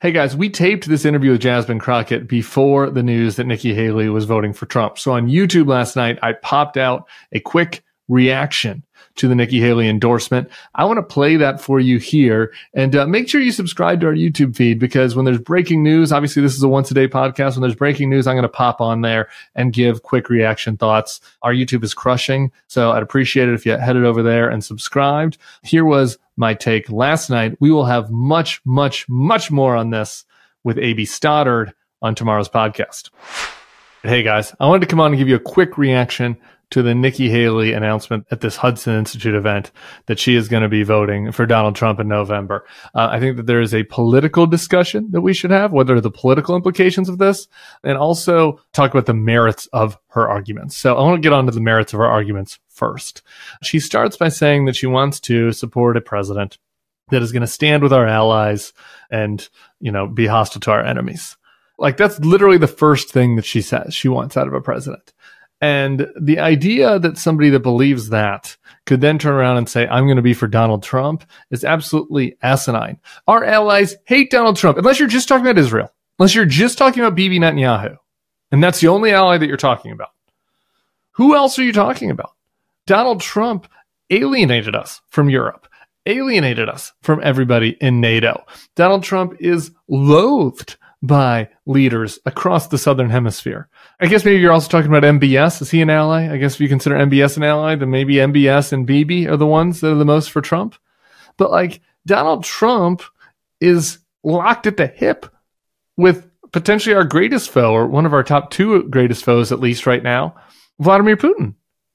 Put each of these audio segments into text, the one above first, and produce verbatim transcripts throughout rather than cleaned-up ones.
Hey guys, we taped this interview with Jasmine Crockett before the news that Nikki Haley was voting for Trump. So on YouTube last night, I popped out a quick reaction to the Nikki Haley endorsement. I want to play that for you here, and uh, make sure you subscribe to our YouTube feed, because when there's breaking news, obviously this is a once a day podcast. When there's breaking news, I'm going to pop on there and give quick reaction thoughts. Our YouTube is crushing, so I'd appreciate it if you headed over there and subscribed. Here was my take last night. We will have much, much, much more on this with A B Stoddard on tomorrow's podcast. Hey guys, I wanted to come on and give you a quick reaction to the Nikki Haley announcement at this Hudson Institute event that she is going to be voting for Donald Trump in November. Uh, I think that there is a political discussion that we should have. What are the political implications of this? And also talk about the merits of her arguments. So I want to get on to the merits of her arguments first. She starts by saying that she wants to support a president that is going to stand with our allies and, you know, be hostile to our enemies. Like, that's literally the first thing that she says she wants out of a president. And the idea that somebody that believes that could then turn around and say, I'm going to be for Donald Trump, is absolutely asinine. Our allies hate Donald Trump, unless you're just talking about Israel, unless you're just talking about Bibi Netanyahu. And that's the only ally that you're talking about. Who else are you talking about? Donald Trump alienated us from Europe, alienated us from everybody in NATO. Donald Trump is loathed by leaders across the Southern Hemisphere. I guess maybe you're also talking about M B S. Is he an ally? I guess if you consider M B S an ally, then maybe M B S and Bibi are the ones that are the most for Trump. But like, Donald Trump is locked at the hip with potentially our greatest foe, or one of our top two greatest foes, at least right now, Vladimir Putin.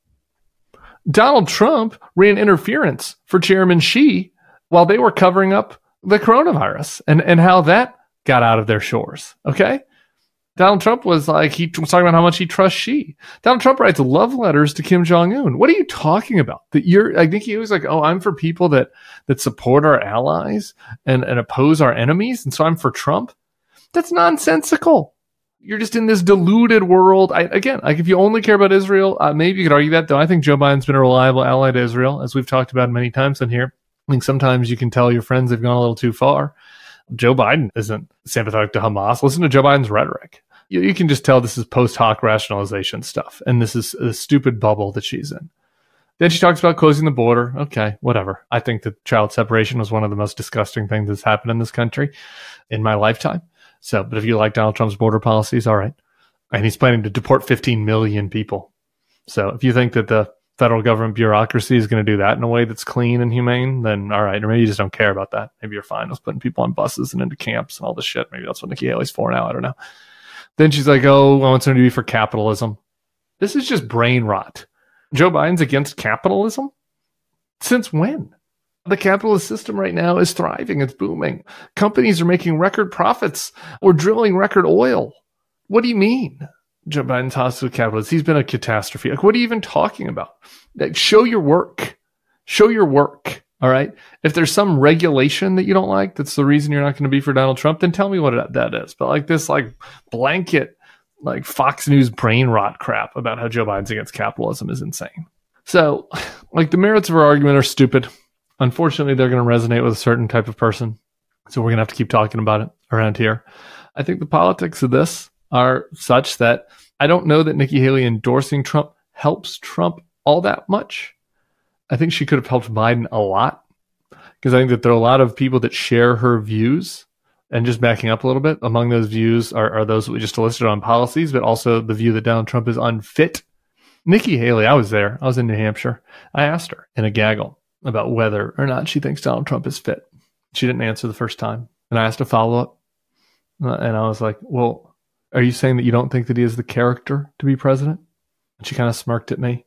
Donald Trump ran interference for Chairman Xi while they were covering up the coronavirus and, and how that got out of their shores. Okay. Donald Trump was like, he was talking about how much he trusts Xi. Donald Trump writes love letters to Kim Jong-un. What are you talking about? That you're, I think he was like, oh, I'm for people that, that support our allies and, and oppose our enemies. And so I'm for Trump. That's nonsensical. You're just in this deluded world. I, again, like, if you only care about Israel, uh, maybe you could argue that, though. I think Joe Biden's been a reliable ally to Israel, as we've talked about many times in here. I think sometimes you can tell your friends they've gone a little too far. Joe Biden isn't sympathetic to Hamas. Listen to Joe Biden's rhetoric. You, you can just tell this is post hoc rationalization stuff, and this is a stupid bubble that she's in. Then she talks about closing the border. Okay, whatever. I think that child separation was one of the most disgusting things that's happened in this country in my lifetime. So, but if you like Donald Trump's border policies, all right. And he's planning to deport fifteen million people. So if you think that the federal government bureaucracy is going to do that in a way that's clean and humane, then all right. Or maybe you just don't care about that. Maybe you're fine with putting people on buses and into camps and all this shit. Maybe that's what Nikki Haley's for now. I don't know. Then she's like, oh, I want something to be for capitalism. This is just brain rot. Joe Biden's against capitalism? Since when? The capitalist system right now is thriving. It's booming. Companies are making record profits. We're drilling record oil. What do you mean? Joe Biden's hostile to capitalists. He's been a catastrophe. Like, what are you even talking about? Like, show your work. Show your work. All right. If there's some regulation that you don't like, that's the reason you're not going to be for Donald Trump, then tell me what that is. But like this, like blanket, like Fox News brain rot crap about how Joe Biden's against capitalism is insane. So, like, the merits of our argument are stupid. Unfortunately, they're going to resonate with a certain type of person. So we're going to have to keep talking about it around here. I think the politics of this are such that I don't know that Nikki Haley endorsing Trump helps Trump all that much. I think she could have helped Biden a lot, because I think that there are a lot of people that share her views. And just backing up a little bit, among those views are, are those that we just listed on policies, but also the view that Donald Trump is unfit. Nikki Haley, I was there. I was in New Hampshire. I asked her in a gaggle about whether or not she thinks Donald Trump is fit. She didn't answer the first time. And I asked a follow-up. Uh, and I was like, well, are you saying that you don't think that he has the character to be president? And she kind of smirked at me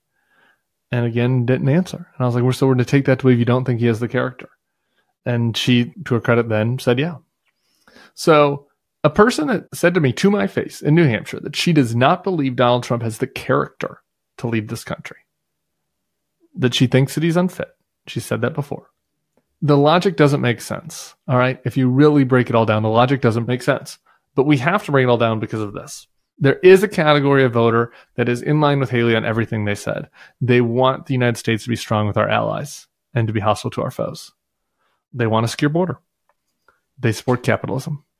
and again didn't answer. And I was like, we're so we're going to take that to believe you don't think he has the character. And she, to her credit, then said, yeah. So a person that said to me to my face in New Hampshire that she does not believe Donald Trump has the character to lead this country, that she thinks that he's unfit. She said that before. The logic doesn't make sense. All right. If you really break it all down, the logic doesn't make sense. But we have to break it all down because of this. There is a category of voter that is in line with Haley on everything they said. They want the United States to be strong with our allies and to be hostile to our foes. They want a secure border. They support capitalism.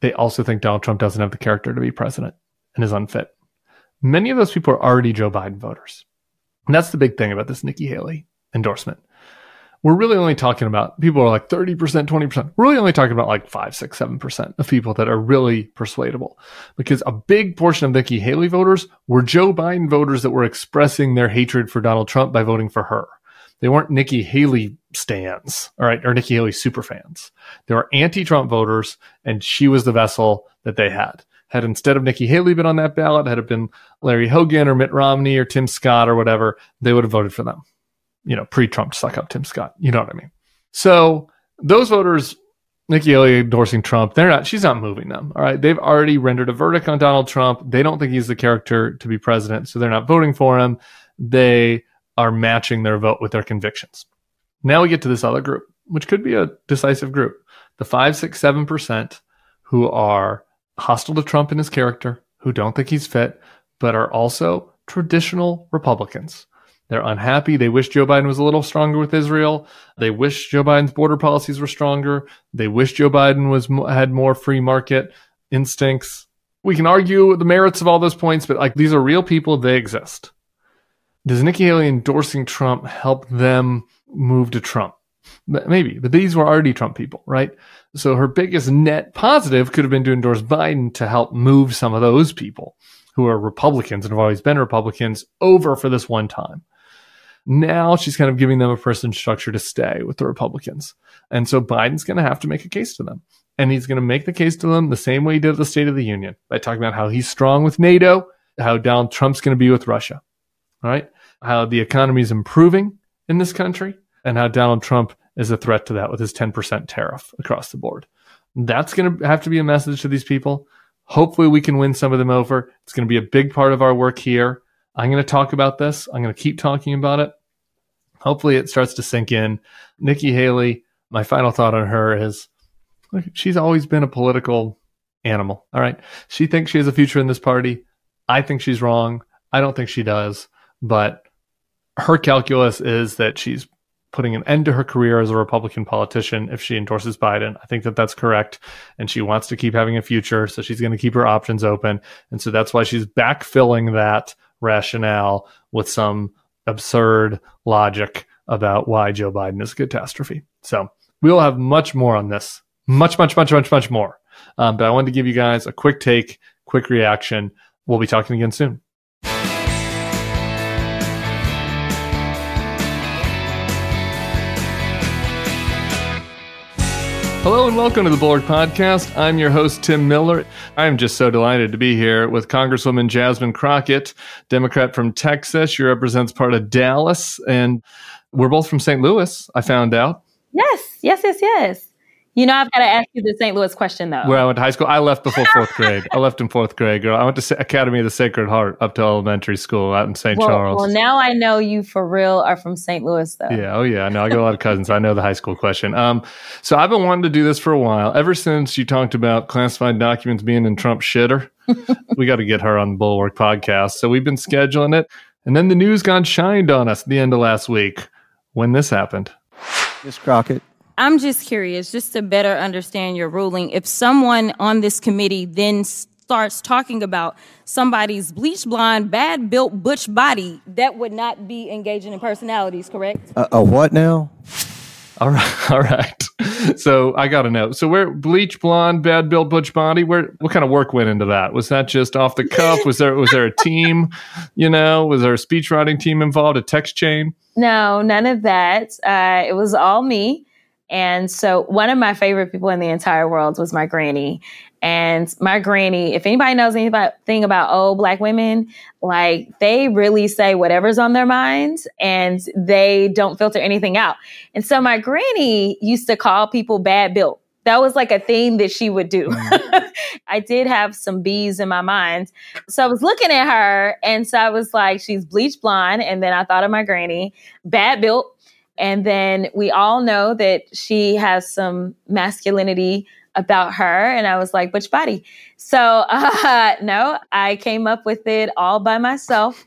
they also think Donald Trump doesn't have the character to be president and is unfit. Many of those people are already Joe Biden voters. And that's the big thing about this Nikki Haley endorsement. We're really only talking about, people are like thirty percent, twenty percent. We're really only talking about like five, six, seven percent of people that are really persuadable. Because a big portion of Nikki Haley voters were Joe Biden voters that were expressing their hatred for Donald Trump by voting for her. They weren't Nikki Haley stans, all right, or Nikki Haley super fans. They were anti-Trump voters, and she was the vessel that they had. Had instead of Nikki Haley been on that ballot, had it been Larry Hogan or Mitt Romney or Tim Scott or whatever, they would have voted for them. You know, pre-Trump, suck up Tim Scott. You know what I mean? So those voters, Nikki Haley endorsing Trump, they're not, she's not moving them. All right. They've already rendered a verdict on Donald Trump. They don't think he's the character to be president, so they're not voting for him. They are matching their vote with their convictions. Now we get to this other group, which could be a decisive group. The five, six, seven percent who are hostile to Trump and his character, who don't think he's fit, but are also traditional Republicans. They're unhappy. They wish Joe Biden was a little stronger with Israel. They wish Joe Biden's border policies were stronger. They wish Joe Biden was had more free market instincts. We can argue the merits of all those points, but like these are real people. They exist. Does Nikki Haley endorsing Trump help them move to Trump? Maybe, but these were already Trump people, right? So her biggest net positive could have been to endorse Biden to help move some of those people who are Republicans and have always been Republicans over for this one time. Now she's kind of giving them a person structure to stay with the Republicans. And so Biden's going to have to make a case to them. And he's going to make the case to them the same way he did at the State of the Union, by talking about how he's strong with NATO, how Donald Trump's going to be with Russia, all right? How the economy is improving in this country, and how Donald Trump is a threat to that with his ten percent tariff across the board. That's going to have to be a message to these people. Hopefully we can win some of them over. It's going to be a big part of our work here. I'm going to talk about this. I'm going to keep talking about it. Hopefully it starts to sink in. Nikki Haley, my final thought on her is, look, she's always been a political animal, all right? She thinks she has a future in this party. I think she's wrong. I don't think she does. But her calculus is that she's putting an end to her career as a Republican politician if she endorses Biden. I think that that's correct. And she wants to keep having a future, so she's going to keep her options open. And so that's why she's backfilling that rationale with some absurd logic about why Joe Biden is a catastrophe. So we'll have much more on this. Much, much, much, much, much more. Um, but I wanted to give you guys a quick take, quick reaction. We'll be talking again soon. Hello and welcome to the Bulwark Podcast. I'm your host, Tim Miller. I'm just so delighted to be here with Congresswoman Jasmine Crockett, Democrat from Texas. She represents part of Dallas, and we're both from Saint Louis, I found out. Yes, yes, yes, yes. You know, I've got to ask you the Saint Louis question, though. Where I went to high school, I left before fourth grade. I left in fourth grade, girl. I went to Sa- Academy of the Sacred Heart up to elementary school out in Saint Well, Charles. well, now I know you for real are from Saint Louis, though. Yeah, oh yeah. No, I got a lot of cousins. I know the high school question. Um, so I've been wanting to do this for a while. Ever since you talked about classified documents being in Trump's shitter, we got to get her on the Bulwark Podcast. So we've been scheduling it. And then the news got shined on us at the end of last week when this happened. Miz Crockett. I'm just curious, just to better understand your ruling. If someone on this committee then starts talking about somebody's bleach blonde, bad built butch body, that would not be engaging in personalities, correct? A, a what now? All right, all right. So I got to know. So where bleach blonde, bad built butch body? Where what kind of work went into that? Was that just off the cuff? Was there was there a team? You know, was there a speech writing team involved? A text chain? No, none of that. Uh, it was all me. And so one of my favorite people in the entire world was my granny. And my granny, if anybody knows anything about old Black women, like they really say whatever's on their minds and they don't filter anything out. And so my granny used to call people bad built. That was like a thing that she would do. Mm. I did have some bees in my mind. So I was looking at her and so I was like, she's bleach blonde. And then I thought of my granny, bad built. And then we all know that she has some masculinity about her. And I was like, butch body. So uh, no, I came up with it all by myself.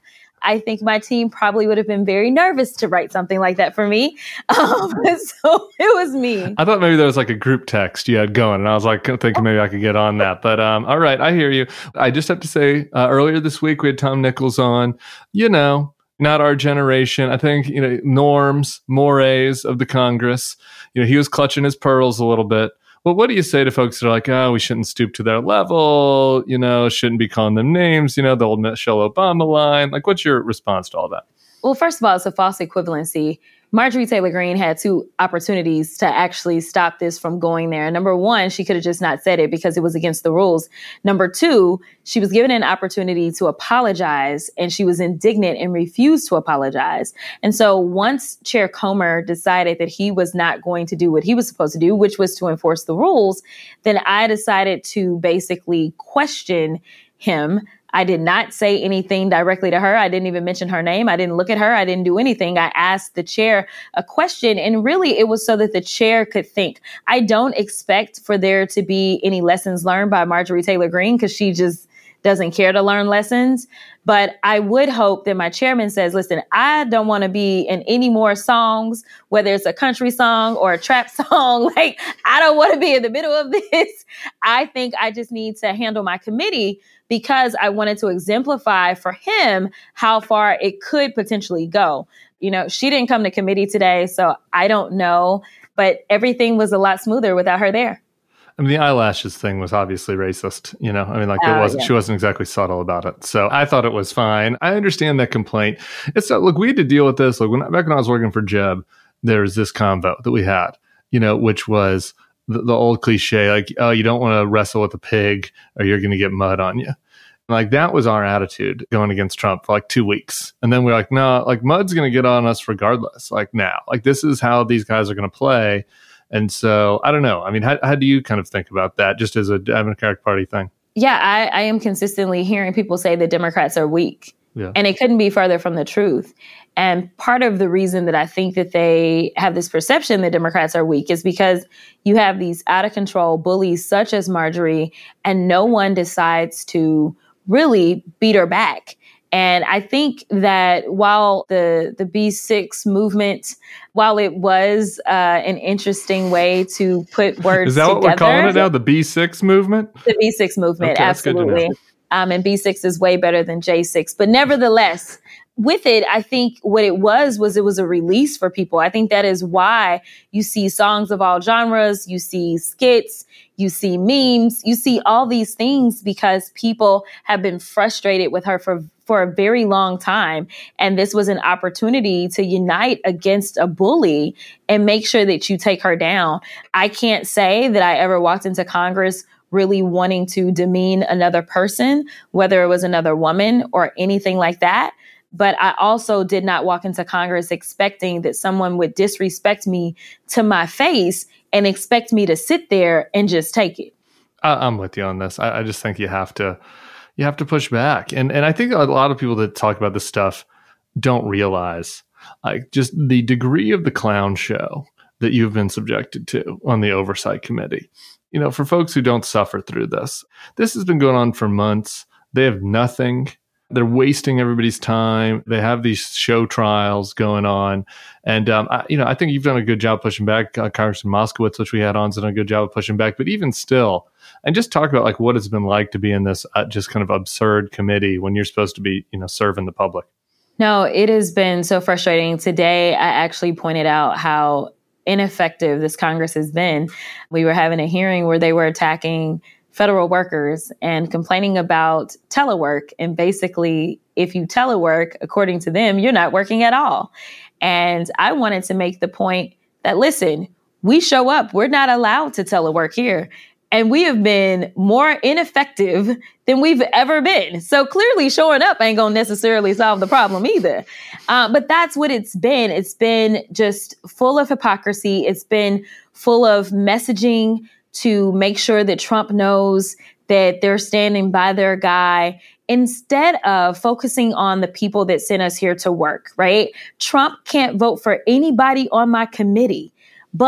I think my team probably would have been very nervous to write something like that for me. Um, so it was me. I thought maybe there was like a group text you had going, and I was like thinking maybe I could get on that. But um, all right, I hear you. I just have to say, uh, earlier this week we had Tom Nichols on. You know, not our generation. I think, you know, norms, mores of the Congress. You know, he was clutching his pearls a little bit. Well, what do you say to folks that are like, oh, we shouldn't stoop to their level, you know, shouldn't be calling them names, you know, the old Michelle Obama line? Like, what's your response to all that? Well, first of all, it's a false equivalency. Marjorie Taylor Greene had two opportunities to actually stop this from going there. Number one, she could have just not said it because it was against the rules. Number two, she was given an opportunity to apologize, and she was indignant and refused to apologize. And so once Chair Comer decided that he was not going to do what he was supposed to do, which was to enforce the rules, then I decided to basically question him. I did not say anything directly to her. I didn't even mention her name. I didn't look at her. I didn't do anything. I asked the chair a question, and really it was so that the chair could think. I don't expect for there to be any lessons learned by Marjorie Taylor Greene because she just doesn't care to learn lessons. But I would hope that my chairman says, listen, I don't want to be in any more songs, whether it's a country song or a trap song. Like, I don't want to be in the middle of this. I think I just need to handle my committee because I wanted to exemplify for him how far it could potentially go. You know, she didn't come to committee today, so I don't know, but everything was a lot smoother without her there. I mean, the eyelashes thing was obviously racist, you know, I mean, like, it uh, wasn't, yeah. she wasn't exactly subtle about it. So I thought it was fine. I understand that complaint. It's not, look, we had to deal with this. Like, when, back when I was working for Jeb, there was this convo that we had, you know, which was the, the old cliche, like, oh, you don't want to wrestle with a pig or you're going to get mud on you. Like, that was our attitude going against Trump for like two weeks. And then we're like, no, like, mud's going to get on us regardless. Like, now, like, this is how these guys are going to play. And so, I don't know. I mean, how, how do you kind of think about that just as a Democratic Party thing? Yeah, I, I am consistently hearing people say that Democrats are weak. Yeah. And it couldn't be further from the truth. And part of the reason that I think that they have this perception that Democrats are weak is because you have these out of control bullies such as Marjorie, and no one decides to really beat her back. And I think that while the the B six movement, while it was uh, an interesting way to put words Is that together, what we're calling it now? The B six movement? The B six movement, Okay, that's good to know. absolutely. Um, and B six is way better than J six. But nevertheless, with it, I think what it was, was it was a release for people. I think that is why you see songs of all genres, you see skits, you see memes, you see all these things because people have been frustrated with her for, for a very long time. And this was an opportunity to unite against a bully and make sure that you take her down. I can't say that I ever walked into Congress really wanting to demean another person, whether it was another woman or anything like that. But I also did not walk into Congress expecting that someone would disrespect me to my face and expect me to sit there and just take it. I, I'm with you on this. I, I just think you have to, you have to push back. And and I think a lot of people that talk about this stuff don't realize like just the degree of the clown show that you've been subjected to on the Oversight Committee. You know, for folks who don't suffer through this, this has been going on for months. They have nothing. They're wasting everybody's time. They have these show trials going on. And, um, I, you know, I think you've done a good job pushing back. Uh, Congressman Moskowitz, which we had on, has done a good job of pushing back. But even still, and just talk about like what it's been like to be in this uh, just kind of absurd committee when you're supposed to be, you know, serving the public. No, it has been so frustrating. Today, I actually pointed out how ineffective this Congress has been. We were having a hearing where they were attacking federal workers and complaining about telework. And basically, if you telework, according to them, you're not working at all. And I wanted to make the point that, listen, we show up. We're not allowed to telework here. And we have been more ineffective than we've ever been. So clearly showing up ain't going to necessarily solve the problem either. Uh, but that's what it's been. It's been just full of hypocrisy. It's been full of messaging to make sure that Trump knows that they're standing by their guy instead of focusing on the people that sent us here to work, right? Trump can't vote for anybody on my committee, but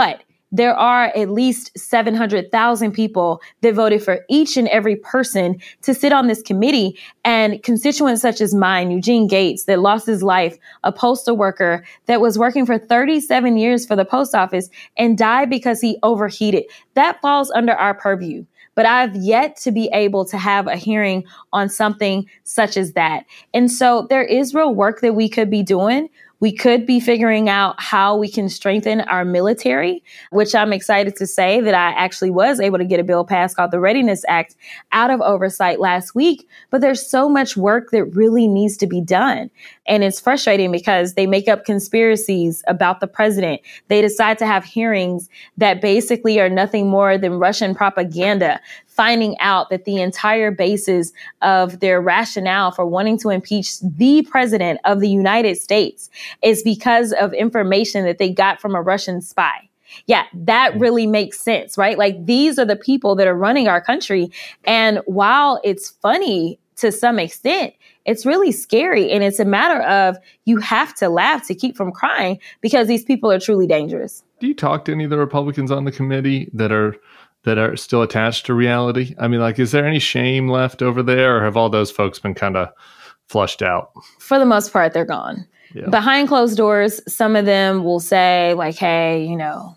there are at least seven hundred thousand people that voted for each and every person to sit on this committee. And constituents such as mine, Eugene Gates, that lost his life, a postal worker that was working for thirty-seven years for the post office and died because he overheated. That falls under our purview. But I've yet to be able to have a hearing on something such as that. And so there is real work that we could be doing. We could be figuring out how we can strengthen our military, which I'm excited to say that I actually was able to get a bill passed called the Readiness Act out of oversight last week. But there's so much work that really needs to be done. And it's frustrating because they make up conspiracies about the president. They decide to have hearings that basically are nothing more than Russian propaganda, finding out that the entire basis of their rationale for wanting to impeach the president of the United States is because of information that they got from a Russian spy. Yeah, that really makes sense, right? Like, these are the people that are running our country. And while it's funny to some extent, it's really scary. And it's a matter of you have to laugh to keep from crying because these people are truly dangerous. Do you talk to any of the Republicans on the committee that are that are still attached to reality? I mean, like, is there any shame left over there, or have all those folks been kind of flushed out? For the most part, they're gone. Yeah. Behind closed doors, some of them will say, like, hey, you know,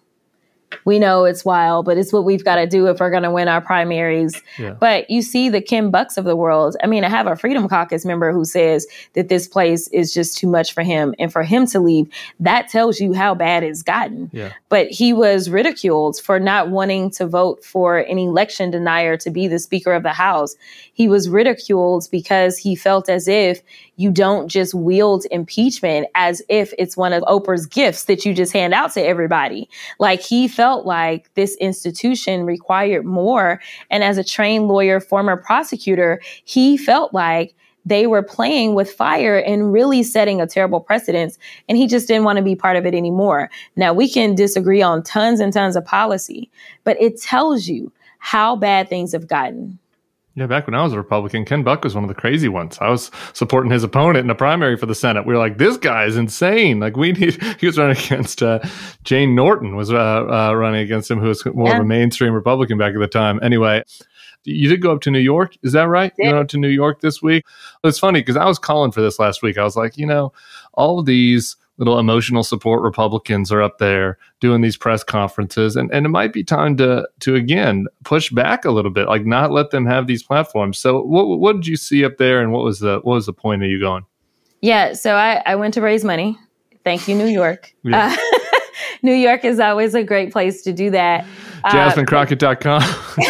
we know it's wild, but it's what we've got to do if we're going to win our primaries. Yeah. But you see the Ken Bucks of the world. I mean, I have a Freedom Caucus member who says that this place is just too much for him. And for him to leave, that tells you how bad it's gotten. Yeah. But he was ridiculed for not wanting to vote for an election denier to be the Speaker of the House. He was ridiculed because he felt as if you don't just wield impeachment as if it's one of Oprah's gifts that you just hand out to everybody. Like, he felt like this institution required more. And as a trained lawyer, former prosecutor, he felt like they were playing with fire and really setting a terrible precedent. And he just didn't want to be part of it anymore. Now, we can disagree on tons and tons of policy, but it tells you how bad things have gotten. Yeah, back when I was a Republican, Ken Buck was one of the crazy ones. I was supporting his opponent in the primary for the Senate. We were like, this guy is insane. Like, we need, he was running against, uh, Jane Norton was uh, uh, running against him, who was more yeah. of a mainstream Republican back at the time. Anyway, you did go up to New York. Is that right? Yeah. You went up to New York this week? It's funny because I was calling for this last week. I was like, you know, all of these little emotional support Republicans are up there doing these press conferences. And, and it might be time to, to again, push back a little bit, like not let them have these platforms. So what what did you see up there, and what was the what was the point of you going? Yeah, so I, I went to raise money. Thank you, New York. Yeah. Uh, New York is always a great place to do that. Jasmine Crockett dot com.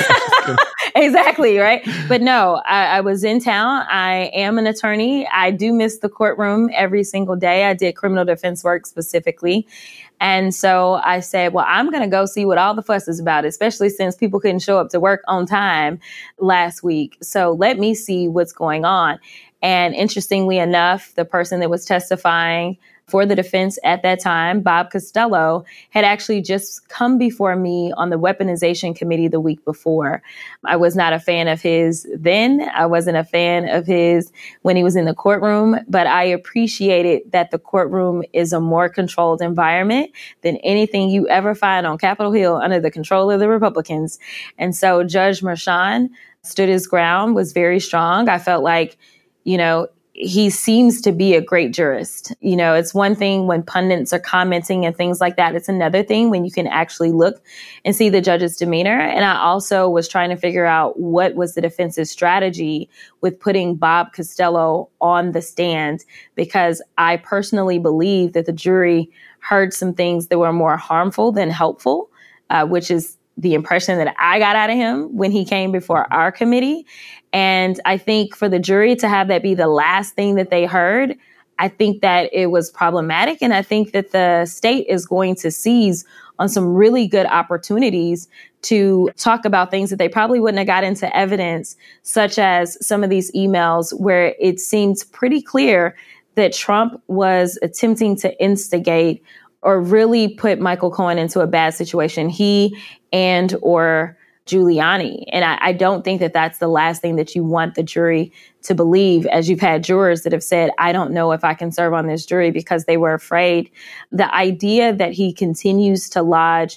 Exactly, right? But no, I, I was in town. I am an attorney. I do miss the courtroom every single day. I did criminal defense work specifically. And so I said, well, I'm going to go see what all the fuss is about, especially since people couldn't show up to work on time last week. So let me see what's going on. And interestingly enough, the person that was testifying for the defense at that time, Bob Costello, had actually just come before me on the weaponization committee the week before. I was not a fan of his then. I wasn't a fan of his when he was in the courtroom, but I appreciated that the courtroom is a more controlled environment than anything you ever find on Capitol Hill under the control of the Republicans. And so Judge Merchan stood his ground, was very strong. I felt like, you know, he seems to be a great jurist. You know, it's one thing when pundits are commenting and things like that. It's another thing when you can actually look and see the judge's demeanor. And I also was trying to figure out what was the defense's strategy with putting Bob Costello on the stand, because I personally believe that the jury heard some things that were more harmful than helpful, uh, which is the impression that I got out of him when he came before our committee. And I think for the jury to have that be the last thing that they heard, I think that it was problematic. And I think that the state is going to seize on some really good opportunities to talk about things that they probably wouldn't have got into evidence, such as some of these emails where it seems pretty clear that Trump was attempting to instigate or really put Michael Cohen into a bad situation, he and or Giuliani. And I, I don't think that that's the last thing that you want the jury to believe, as you've had jurors that have said, I don't know if I can serve on this jury because they were afraid. The idea that he continues to lodge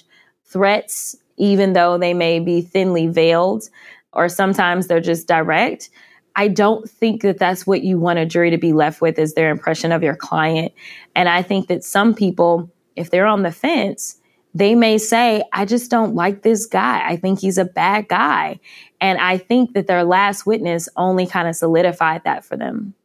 threats, even though they may be thinly veiled, or sometimes they're just direct. I don't think that that's what you want a jury to be left with, is their impression of your client. And I think that some people, if they're on the fence, they may say, I just don't like this guy. I think he's a bad guy. And I think that their last witness only kind of solidified that for them.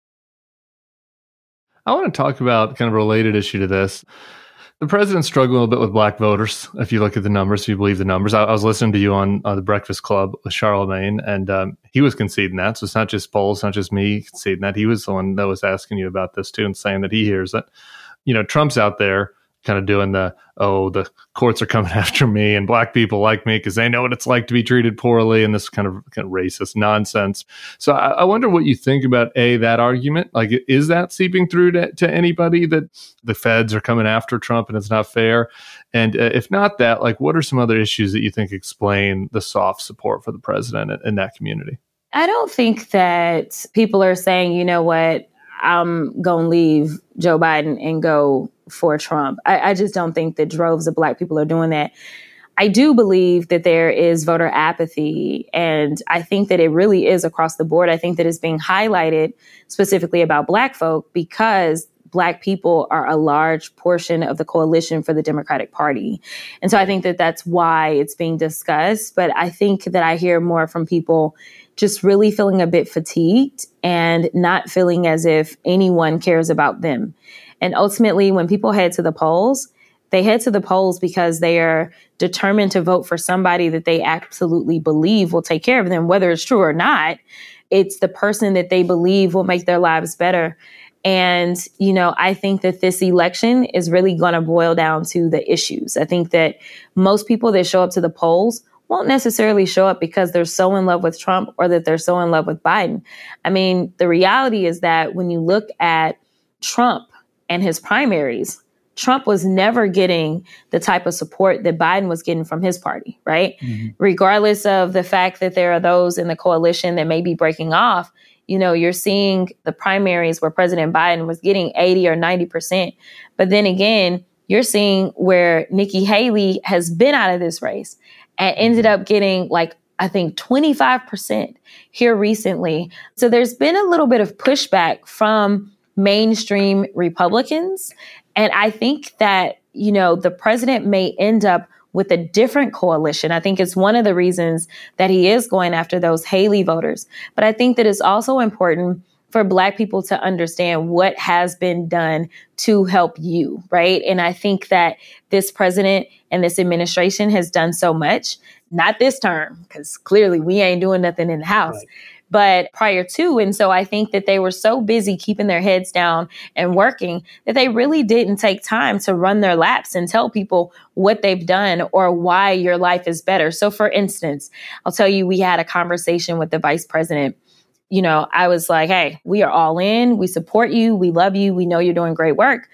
I want to talk about kind of a related issue to this. The president's struggling a little bit with black voters. If you look at the numbers, if you believe the numbers, I, I was listening to you on uh, the Breakfast Club with Charlemagne, and um, he was conceding that. So it's not just polls, it's not just me conceding that. He was the one that was asking you about this too and saying that he hears it. You know, Trump's out there kind of doing the, oh, the courts are coming after me and black people like me because they know what it's like to be treated poorly, and this kind of, kind of racist nonsense. So I, I wonder what you think about, A, that argument. Like, is that seeping through to, to anybody, that the feds are coming after Trump and it's not fair? And uh, if not that, like, what are some other issues that you think explain the soft support for the president in, in that community? I don't think that people are saying, you know what, I'm going to leave Joe Biden and go for Trump. I, I just don't think that droves of black people are doing that. I do believe that there is voter apathy, and I think that it really is across the board. I think that it's being highlighted specifically about black folk because black people are a large portion of the coalition for the Democratic Party. And so I think that that's why it's being discussed. But I think that I hear more from people just really feeling a bit fatigued and not feeling as if anyone cares about them. And ultimately, when people head to the polls, they head to the polls because they are determined to vote for somebody that they absolutely believe will take care of them, whether it's true or not. It's the person that they believe will make their lives better. And, you know, I think that this election is really going to boil down to the issues. I think that most people that show up to the polls won't necessarily show up because they're so in love with Trump or that they're so in love with Biden. I mean, the reality is that when you look at Trump and his primaries, Trump was never getting the type of support that Biden was getting from his party, right? Mm-hmm. Regardless of the fact that there are those in the coalition that may be breaking off, you know, you're seeing the primaries where President Biden was getting eighty or ninety percent. But then again, you're seeing where Nikki Haley has been out of this race and ended up getting like, I think, twenty-five percent here recently. So there's been a little bit of pushback from mainstream Republicans. And I think that, you know, the president may end up with a different coalition. I think it's one of the reasons that he is going after those Haley voters. But I think that it's also important for Black people to understand what has been done to help you, right? And I think that this president and this administration has done so much, not this term, because clearly we ain't doing nothing in the House. Right. But prior to. And so I think that they were so busy keeping their heads down and working that they really didn't take time to run their laps and tell people what they've done or why your life is better. So for instance, I'll tell you, we had a conversation with the vice president. You know, I was like, hey, we are all in. We support you. We love you. We know you're doing great work.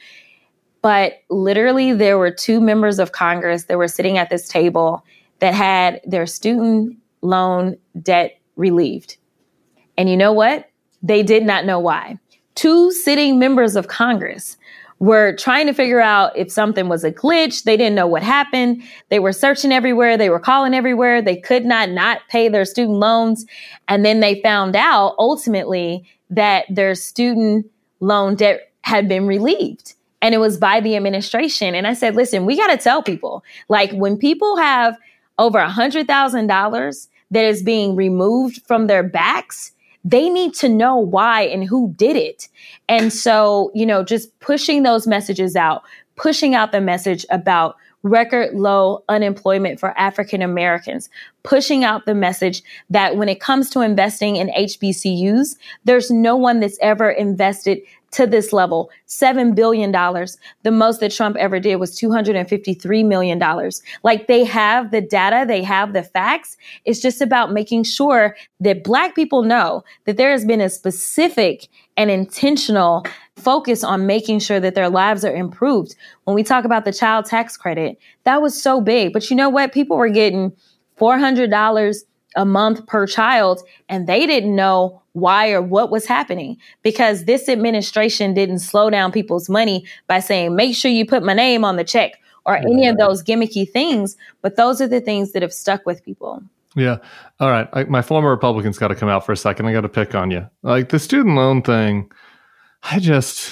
But literally, there were two members of Congress that were sitting at this table that had their student loan debt relieved. And you know what? They did not know why. Two sitting members of Congress were trying to figure out if something was a glitch. They didn't know what happened. They were searching everywhere. They were calling everywhere. They could not not pay their student loans. And then they found out ultimately that their student loan debt had been relieved. And it was by the administration. And I said, listen, we got to tell people, like when people have over one hundred thousand dollars that is being removed from their backs, they need to know why and who did it. And so, you know, just pushing those messages out, pushing out the message about record low unemployment for African Americans, pushing out the message that when it comes to investing in H B C Us, there's no one that's ever invested to this level, seven billion dollars. The most that Trump ever did was two hundred fifty-three million dollars. Like they have the data, they have the facts. It's just about making sure that Black people know that there has been a specific and intentional focus on making sure that their lives are improved. When we talk about the child tax credit, that was so big. But you know what? People were getting four hundred dollars a month per child, and they didn't know why or what was happening because this administration didn't slow down people's money by saying, make sure you put my name on the check. or any of those gimmicky things. But those are the things that have stuck with people. Yeah. All right. I, my former Republicans got to come out for a second. I got to pick on you. Like the student loan thing, I just,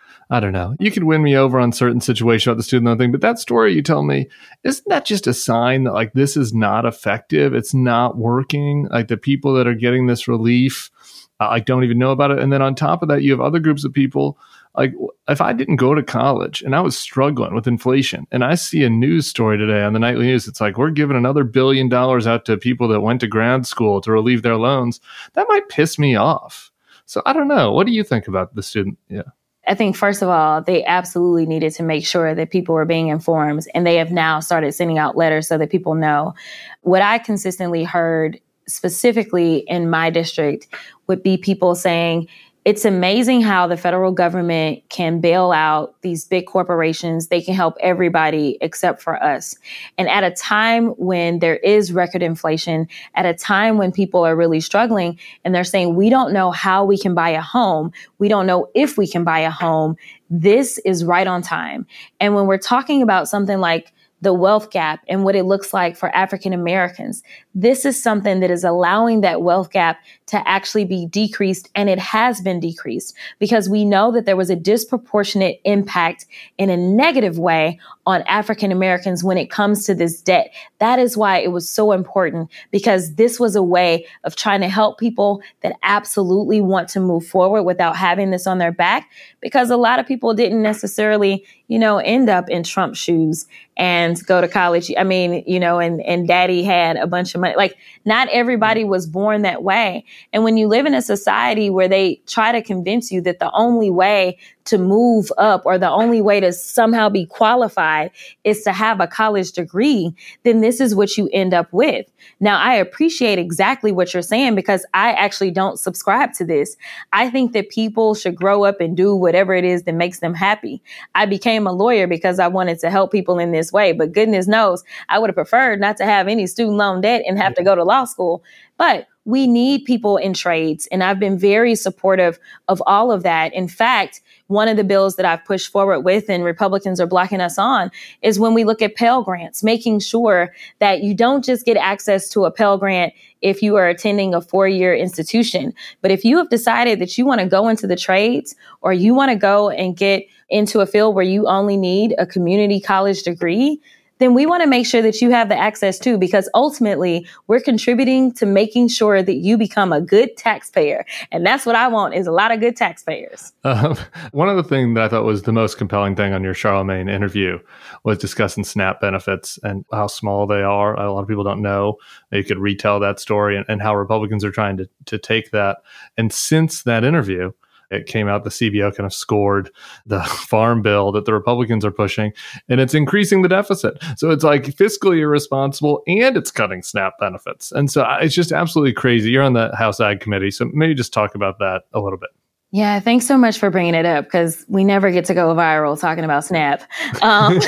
I don't know. You could win me over on certain situations about the student loan thing, but that story you tell me, isn't that just a sign that like this is not effective? It's not working. Like the people that are getting this relief, uh, I don't even know about it. And then on top of that, you have other groups of people. Like if I didn't go to college and I was struggling with inflation and I see a news story today on the nightly news, it's like, we're giving another billion dollars out to people that went to grad school to relieve their loans. That might piss me off. So I don't know. What do you think about the student? Yeah. I think, first of all, they absolutely needed to make sure that people were being informed, and they have now started sending out letters so that people know. What I consistently heard specifically in my district would be people saying, it's amazing how the federal government can bail out these big corporations. They can help everybody except for us. And at a time when there is record inflation, at a time when people are really struggling and they're saying, we don't know how we can buy a home. We don't know if we can buy a home. This is right on time. And when we're talking about something like the wealth gap and what it looks like for African Americans, this is something that is allowing that wealth gap to actually be decreased. And it has been decreased because we know that there was a disproportionate impact in a negative way on African Americans when it comes to this debt. That is why it was so important, because this was a way of trying to help people that absolutely want to move forward without having this on their back, because a lot of people didn't necessarily, you know, end up in Trump shoes and go to college. I mean, you know, and, and daddy had a bunch of money. Like, not everybody was born that way. And when you live in a society where they try to convince you that the only way to move up or the only way to somehow be qualified is to have a college degree, then this is what you end up with. Now, I appreciate exactly what you're saying, because I actually don't subscribe to this. I think that people should grow up and do whatever it is that makes them happy. I became a lawyer because I wanted to help people in this way, but goodness knows I would have preferred not to have any student loan debt and have to go to law school. But we need people in trades, and I've been very supportive of all of that. In fact, one of the bills that I've pushed forward with and Republicans are blocking us on is when we look at Pell Grants, making sure that you don't just get access to a Pell Grant if you are attending a four-year institution. But if you have decided that you want to go into the trades, or you want to go and get into a field where you only need a community college degree, then we want to make sure that you have the access too, because ultimately we're contributing to making sure that you become a good taxpayer. And that's what I want, is a lot of good taxpayers. Um, one of the things that I thought was the most compelling thing on your Charlemagne interview was discussing SNAP benefits and how small they are. A lot of people don't know. You could retell that story, and, and how Republicans are trying to, to take that. And since that interview, it came out, the C B O kind of scored the farm bill that the Republicans are pushing, and it's increasing the deficit. So it's like fiscally irresponsible, and it's cutting SNAP benefits. And so it's just absolutely crazy. You're on the House Ag Committee, so maybe just talk about that a little bit. Yeah, thanks so much for bringing it up, because we never get to go viral talking about SNAP. Um,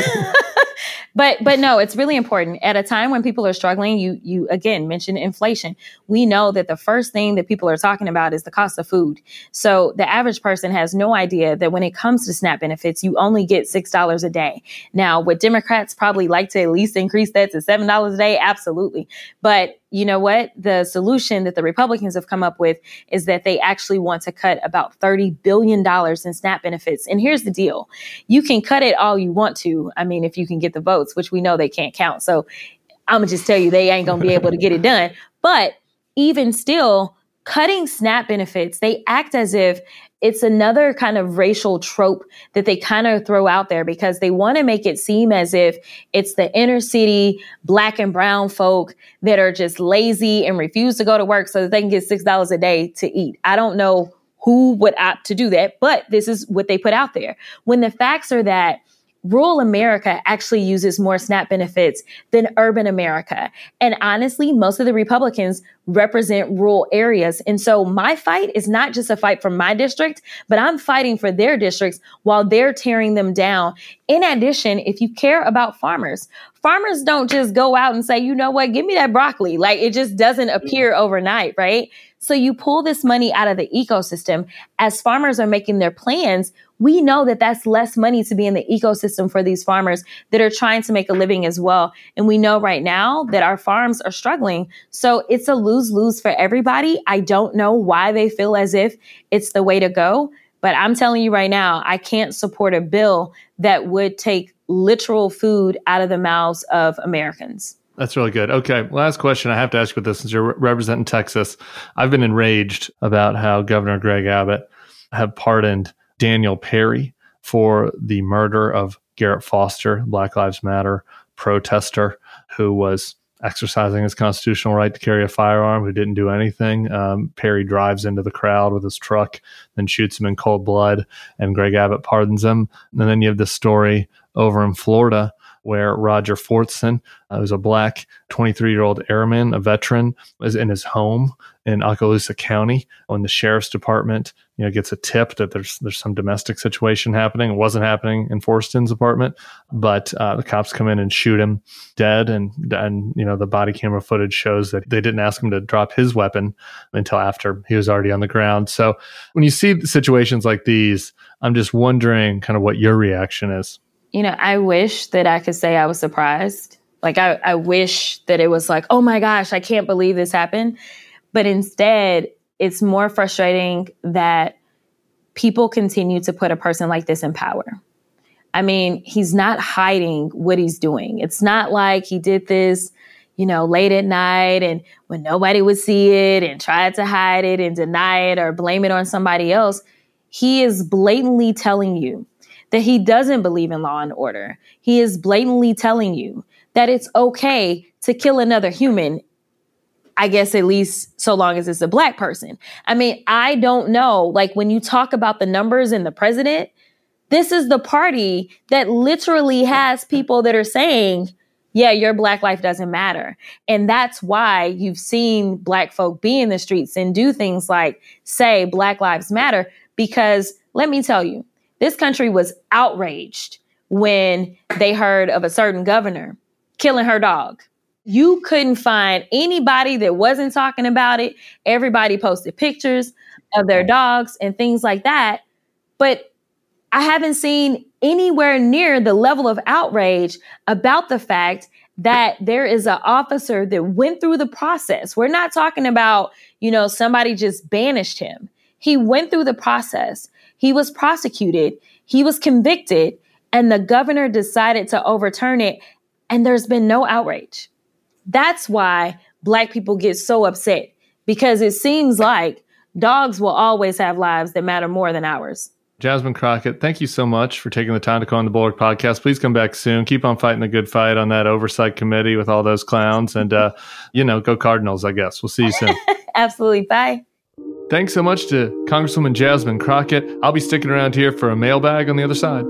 But but no, it's really important. At a time when people are struggling, you you again mentioned inflation. We know that the first thing that people are talking about is the cost of food. So the average person has no idea that when it comes to SNAP benefits, you only get six dollars a day. Now, would Democrats probably like to at least increase that to seven dollars a day? Absolutely. But you know what? The solution that the Republicans have come up with is that they actually want to cut about thirty billion dollars in SNAP benefits. And here's the deal. You can cut it all you want to. I mean, if you can get the votes, which we know they can't count. So I'm going to just tell you, they ain't going to be able to get it done. But even still, cutting SNAP benefits, they act as if it's another kind of racial trope that they kind of throw out there, because they want to make it seem as if it's the inner city black and brown folk that are just lazy and refuse to go to work so that they can get six dollars a day to eat. I don't know who would opt to do that, but this is what they put out there. When the facts are that rural America actually uses more SNAP benefits than urban America. And honestly, most of the Republicans represent rural areas. And so my fight is not just a fight for my district, but I'm fighting for their districts while they're tearing them down. In addition, if you care about farmers, farmers don't just go out and say, you know what, give me that broccoli. Like, it just doesn't appear overnight, right? So you pull this money out of the ecosystem. As farmers are making their plans, we know that that's less money to be in the ecosystem for these farmers that are trying to make a living as well. And we know right now that our farms are struggling. So it's a lose-lose for everybody. I don't know why they feel as if it's the way to go. But I'm telling you right now, I can't support a bill that would take literal food out of the mouths of Americans. That's really good. Okay, last question. I have to ask you this since you're representing Texas. I've been enraged about how Governor Greg Abbott have pardoned Daniel Perry for the murder of Garrett Foster, Black Lives Matter protester who was exercising his constitutional right to carry a firearm, who didn't do anything. Um, Perry drives into the crowd with his truck, then shoots him in cold blood, and Greg Abbott pardons him. And then you have this story over in Florida where Roger Fortson, uh, who's a black twenty-three-year-old airman, a veteran, is in his home in Okaloosa County when the sheriff's department, you know, gets a tip that there's there's some domestic situation happening. It wasn't happening in Forston's apartment, but uh, the cops come in and shoot him dead. And, and, you know, the body camera footage shows that they didn't ask him to drop his weapon until after he was already on the ground. So when you see situations like these, I'm just wondering kind of what your reaction is. You know, I wish that I could say I was surprised. Like, I, I wish that it was like, oh my gosh, I can't believe this happened. But instead, it's more frustrating that people continue to put a person like this in power. I mean, he's not hiding what he's doing. It's not like he did this, you know, late at night and when nobody would see it and tried to hide it and deny it or blame it on somebody else. He is blatantly telling you that he doesn't believe in law and order. He is blatantly telling you that it's okay to kill another human, I guess at least so long as it's a Black person. I mean, I don't know. Like, when you talk about the numbers and the president, this is the party that literally has people that are saying, yeah, your Black life doesn't matter. And that's why you've seen Black folk be in the streets and do things like say Black Lives Matter, because let me tell you, this country was outraged when they heard of a certain governor killing her dog. You couldn't find anybody that wasn't talking about it. Everybody posted pictures of their dogs and things like that. But I haven't seen anywhere near the level of outrage about the fact that there is an officer that went through the process. We're not talking about, you know, somebody just banished him. He went through the process. He was prosecuted, he was convicted, and the governor decided to overturn it. And there's been no outrage. That's why Black people get so upset, because it seems like dogs will always have lives that matter more than ours. Jasmine Crockett, thank you so much for taking the time to come on the Bulwark Podcast. Please come back soon. Keep on fighting the good fight on that oversight committee with all those clowns. And, uh, you know, go Cardinals, I guess. We'll see you soon. Absolutely. Bye. Thanks so much to Congresswoman Jasmine Crockett. I'll be sticking around here for a mailbag on the other side.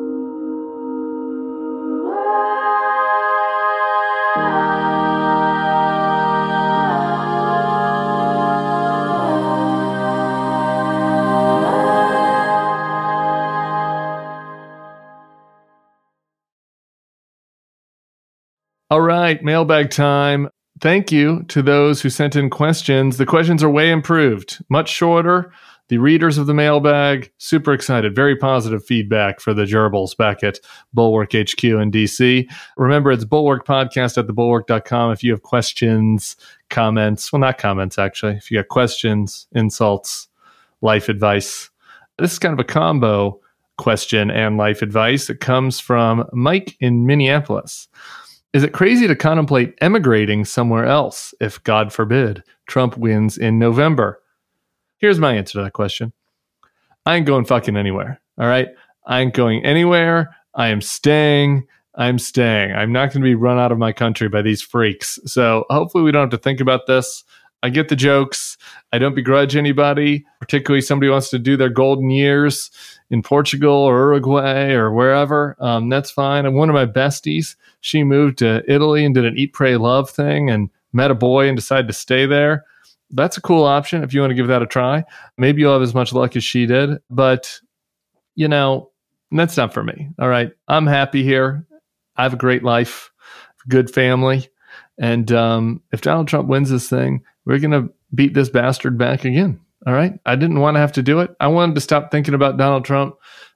All right, mailbag time. Thank you to those who sent in questions. The questions are way improved, much shorter. The readers of the mailbag, super excited. Very positive feedback for the gerbils back at Bulwark H Q in D C. Remember, it's Bulwark Podcast at the bulwark dot com. If you have questions, comments, well, not comments, actually. If you have questions, insults, life advice. This is kind of a combo question and life advice. It comes from Mike in Minneapolis. Is it crazy to contemplate emigrating somewhere else if, God forbid, Trump wins in November? Here's my answer to that question. I ain't going fucking anywhere, all right? I ain't going anywhere. I am staying. I'm staying. I'm not going to be run out of my country by these freaks. So hopefully we don't have to think about this. I get the jokes. I don't begrudge anybody, particularly somebody who wants to do their golden years in Portugal or Uruguay or wherever. Um, that's fine. And one of my besties, she moved to Italy and did an Eat, Pray, Love thing and met a boy and decided to stay there. That's a cool option if you want to give that a try. Maybe you'll have as much luck as she did. But, you know, that's not for me. All right. I'm happy here. I have a great life, good family. And um, if Donald Trump wins this thing, we're going to beat this bastard back again. All right. I didn't want to have to do it. I wanted to stop thinking about Donald Trump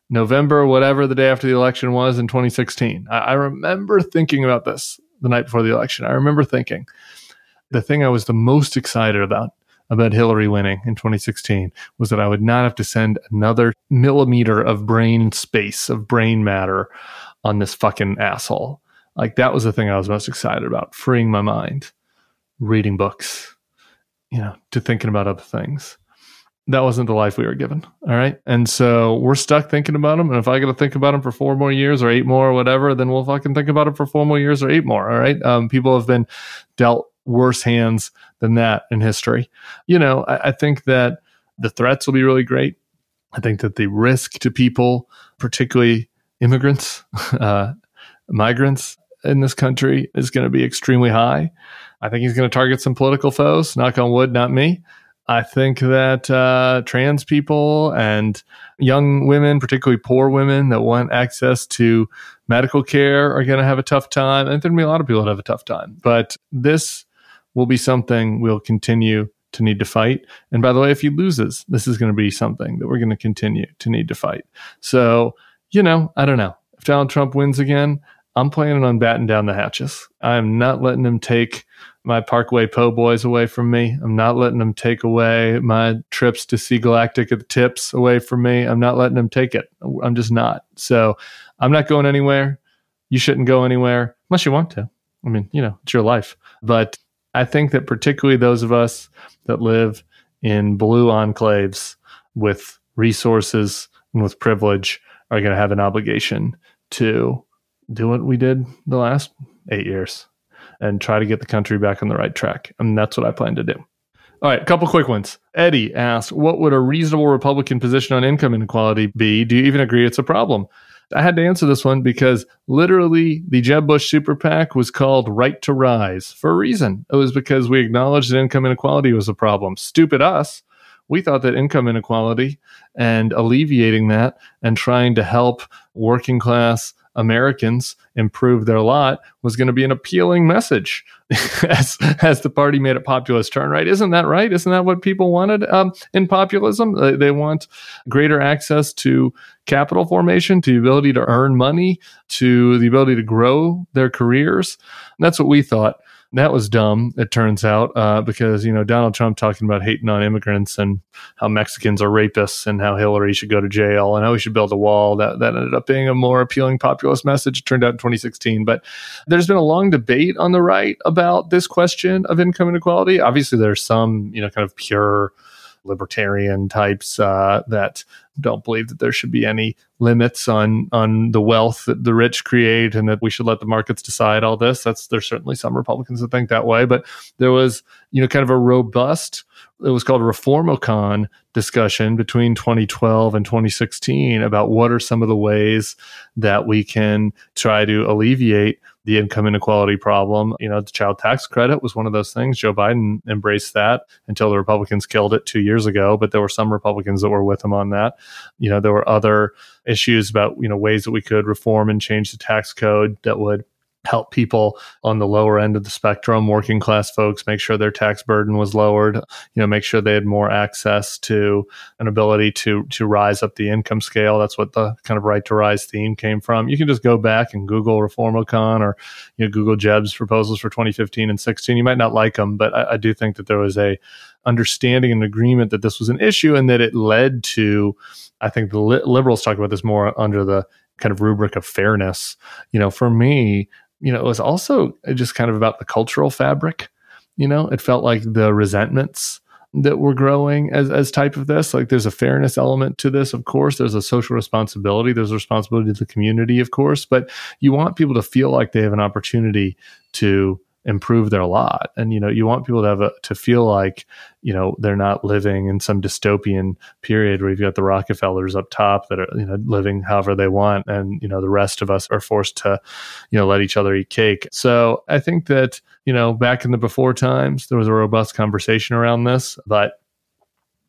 November, whatever the day after the election was in twenty sixteen. I, I remember thinking about this the night before the election. I remember thinking the thing I was the most excited about about Hillary winning in twenty sixteen was that I would not have to send another millimeter of brain space, of brain matter on this fucking asshole. Like, that was the thing I was most excited about, freeing my mind, reading books, you know, to thinking about other things. That wasn't the life we were given. All right. And so we're stuck thinking about them. And if I got to think about them for four more years or eight more or whatever, then we'll fucking think about it for four more years or eight more. All right. Um, people have been dealt worse hands than that in history. You know, I, I think that the threats will be really great. I think that the risk to people, particularly immigrants, uh, migrants in this country, is going to be extremely high. I think he's going to target some political foes. Knock on wood, not me. I think that uh, trans people and young women, particularly poor women that want access to medical care, are going to have a tough time. And there's going to be a lot of people that have a tough time. But this will be something we'll continue to need to fight. And by the way, if he loses, this is going to be something that we're going to continue to need to fight. So, you know, I don't know. If Donald Trump wins again, I'm planning on batting down the hatches. I'm not letting him take my Parkway Po' Boys away from me. I'm not letting him take away my trips to see Galactic at the Tips away from me. I'm not letting him take it. I'm just not. So I'm not going anywhere. You shouldn't go anywhere unless you want to. I mean, you know, it's your life. But I think that particularly those of us that live in blue enclaves with resources and with privilege are going to have an obligation to do what we did the last eight years and try to get the country back on the right track. And that's what I plan to do. All right, a couple quick ones. Eddie asked, what would a reasonable Republican position on income inequality be? Do you even agree it's a problem? I had to answer this one because literally the Jeb Bush super PAC was called Right to Rise for a reason. It was because we acknowledged that income inequality was a problem. Stupid us. We thought that income inequality and alleviating that and trying to help working class Americans improve their lot was going to be an appealing message as, as the party made a populist turn, right? Isn't that right? Isn't that what people wanted um, in populism? They, they want greater access to capital formation, to the ability to earn money, to the ability to grow their careers. And that's what we thought. That was dumb, it turns out, uh, because, you know, Donald Trump talking about hating on immigrants and how Mexicans are rapists and how Hillary should go to jail and how we should build a wall. That, that ended up being a more appealing populist message. It turned out in twenty sixteen. But there's been a long debate on the right about this question of income inequality. Obviously, there's some, you know, kind of pure libertarian types uh, that don't believe that there should be any limits on on the wealth that the rich create and that we should let the markets decide all this. That's there's certainly some Republicans that think that way, but there was, you know, kind of a robust, it was called Reformocon discussion between twenty twelve and twenty sixteen about what are some of the ways that we can try to alleviate the income inequality problem. You know, the child tax credit was one of those things. Joe Biden embraced that until the Republicans killed it two years ago, but there were some Republicans that were with him on that. You know, there were other issues about, you know, ways that we could reform and change the tax code that would help people on the lower end of the spectrum, working class folks, make sure their tax burden was lowered, you know, make sure they had more access to an ability to to rise up the income scale. That's what the kind of Right to Rise theme came from. You can just go back and Google Reformocon or, you know, Google Jeb's proposals for twenty fifteen and sixteen. You might not like them, but I, I do think that there was a understanding and agreement that this was an issue and that it led to, I think the li- liberals talk about this more under the kind of rubric of fairness. You know, for me, you know, it was also just kind of about the cultural fabric. You know, it felt like the resentments that were growing as, as type of this, like there's a fairness element to this. Of course, there's a social responsibility. There's a responsibility to the community, of course, but you want people to feel like they have an opportunity to improve their lot. And, you know, you want people to have a, to feel like, you know, they're not living in some dystopian period where you've got the Rockefellers up top that are, you know, living however they want. And, you know, the rest of us are forced to, you know, let each other eat cake. So I think that, you know, back in the before times, there was a robust conversation around this, but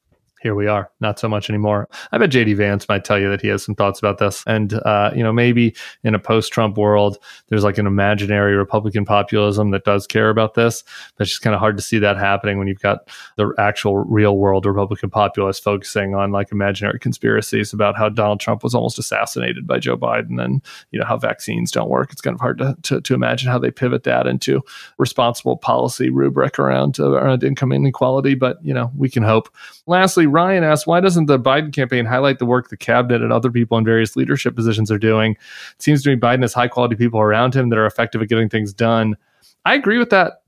here we are. Not so much anymore. I bet J D Vance might tell you that he has some thoughts about this. And, uh, you know, maybe in a post-Trump world, there's like an imaginary Republican populism that does care about this. But it's just kind of hard to see that happening when you've got the actual real world Republican populists focusing on like imaginary conspiracies about how Donald Trump was almost assassinated by Joe Biden and, you know, how vaccines don't work. It's kind of hard to, to, to imagine how they pivot that into responsible policy rubric around, uh, around income inequality. But, you know, we can hope. Lastly, Ryan asks, why doesn't the Biden campaign highlight the work the cabinet and other people in various leadership positions are doing? It seems to me Biden has high quality people around him that are effective at getting things done. I agree with that.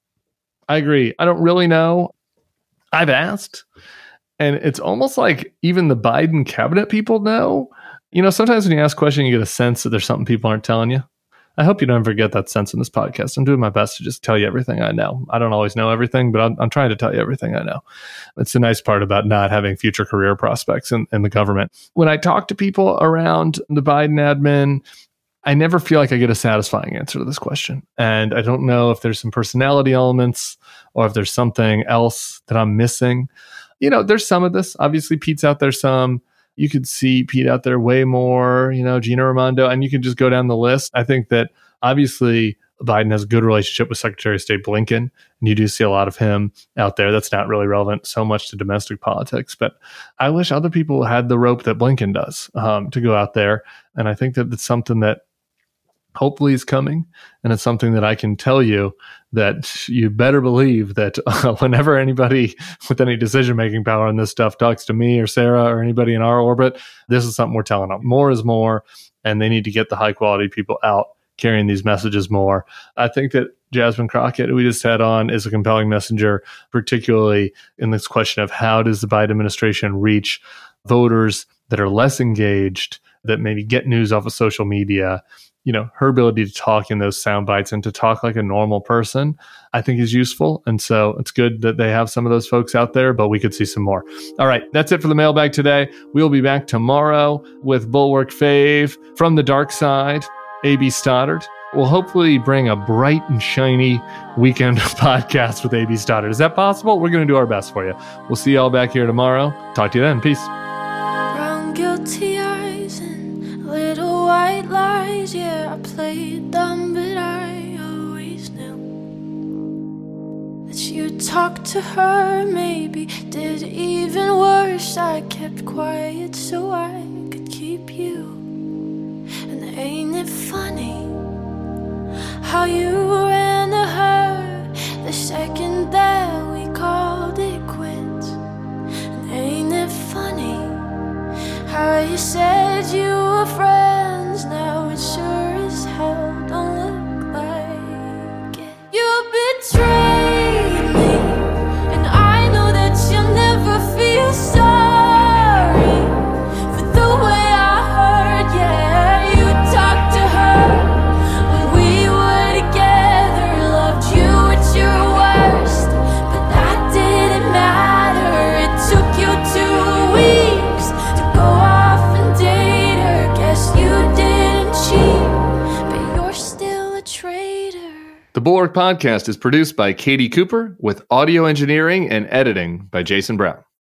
I agree. I don't really know. I've asked, and it's almost like even the Biden cabinet people know. You know, sometimes when you ask a question, you get a sense that there's something people aren't telling you. I hope you don't ever get that sense in this podcast. I'm doing my best to just tell you everything I know. I don't always know everything, but I'm, I'm trying to tell you everything I know. It's the nice part about not having future career prospects in, in the government. When I talk to people around the Biden admin, I never feel like I get a satisfying answer to this question. And I don't know if there's some personality elements or if there's something else that I'm missing. You know, there's some of this. Obviously, Pete's out there some. You could see Pete out there way more, you know, Gina Raimondo, and you can just go down the list. I think that obviously Biden has a good relationship with Secretary of State Blinken, and you do see a lot of him out there. That's not really relevant so much to domestic politics, but I wish other people had the rope that Blinken does um, to go out there. And I think that it's something that hopefully is coming. And it's something that I can tell you that you better believe that uh, whenever anybody with any decision-making power on this stuff talks to me or Sarah or anybody in our orbit, this is something we're telling them. More is more, and they need to get the high-quality people out carrying these messages more. I think that Jasmine Crockett, who we just had on, is a compelling messenger, particularly in this question of how does the Biden administration reach voters that are less engaged, that maybe get news off of social media. You know, her ability to talk in those sound bites and to talk like a normal person, I think is useful. And so it's good that they have some of those folks out there, but we could see some more. All right, that's it for the mailbag today. We'll be back tomorrow with Bulwark Fave from the dark side, A B Stoddard. We'll hopefully bring a bright and shiny weekend podcast with A B Stoddard. Is that possible? We're going to do our best for you. We'll see you all back here tomorrow. Talk to you then. Peace. Brown guilty eyes and little white lies. Yeah, I played dumb, but I always knew that you talked to her, maybe did even worse. I kept quiet so I could keep you. And ain't it funny how you ran to her the second that we called it quits? And ain't it funny how you said you were friends, now it sure as hell don't look like it. You betrayed me, and I know that you'll never feel sorry for the way I hurt. Yeah, you talked to her when we were together, loved you at your worst, but that didn't matter. It took you two weeks to go off and date her. Guess you didn't cheat, but you're still a traitor. The Bulwark Podcast is produced by Katie Cooper with audio engineering and editing by Jason Brown.